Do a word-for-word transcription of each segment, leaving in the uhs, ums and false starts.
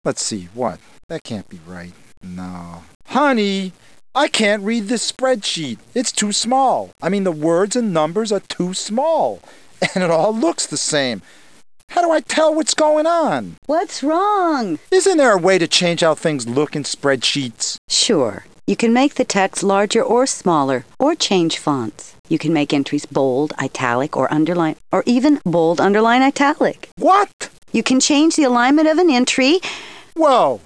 Let's see, what? That can't be right. No. Honey, I can't read this spreadsheet. It's too small. I mean, the words and numbers are too small. And it all looks the same. How do I tell what's going on? What's wrong? Isn't there a way to change how things look in spreadsheets? Sure. You can make the text larger or smaller, or change fonts. You can make entries bold, italic, or underline, or even bold, underline, italic. What? You can change the alignment of an entry. Whoa!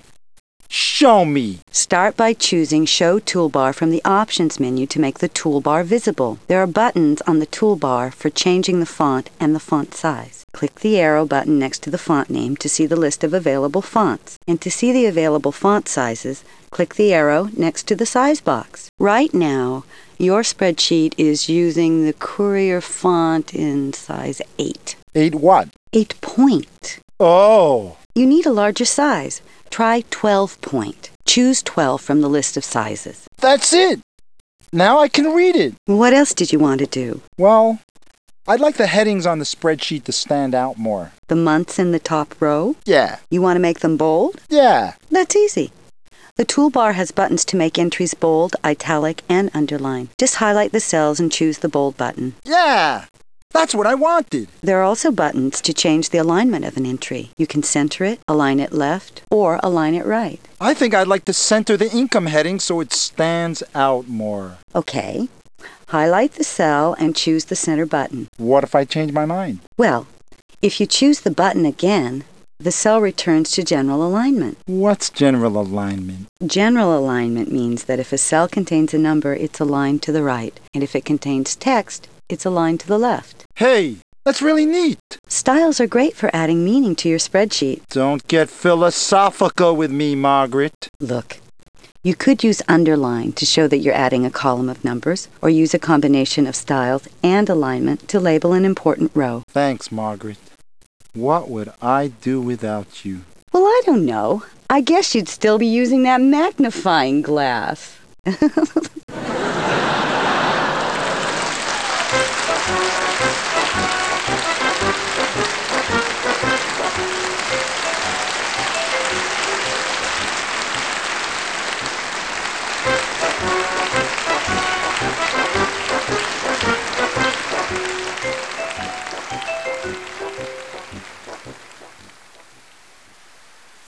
Show me. Start by choosing Show Toolbar from the Options menu to make the toolbar visible. There are buttons on the toolbar for changing the font and the font size. Click the arrow button next to the font name to see the list of available fonts. And to see the available font sizes, click the arrow next to the size box. Right now, your spreadsheet is using the Courier font in size eight. Eight what? eight point. Oh. You need a larger size. Try twelve point. Choose twelve from the list of sizes. That's it. Now I can read it. What else did you want to do? Well, I'd like the headings on the spreadsheet to stand out more. The months in the top row? Yeah. You want to make them bold? Yeah. That's easy. The toolbar has buttons to make entries bold, italic, and underline. Just highlight the cells and choose the bold button. Yeah. That's what I wanted. There are also buttons to change the alignment of an entry. You can center it, align it left, or align it right. I think I'd like to center the income heading so it stands out more. Okay. Highlight the cell and choose the center button. What if I change my mind? Well, if you choose the button again, the cell returns to general alignment. What's general alignment? General alignment means that if a cell contains a number, it's aligned to the right, and if it contains text, it's aligned to the left. Hey, that's really neat. Styles are great for adding meaning to your spreadsheet. Don't get philosophical with me, Margaret. Look, you could use underline to show that you're adding a column of numbers, or use a combination of styles and alignment to label an important row. Thanks, Margaret. What would I do without you? Well, I don't know. I guess you'd still be using that magnifying glass.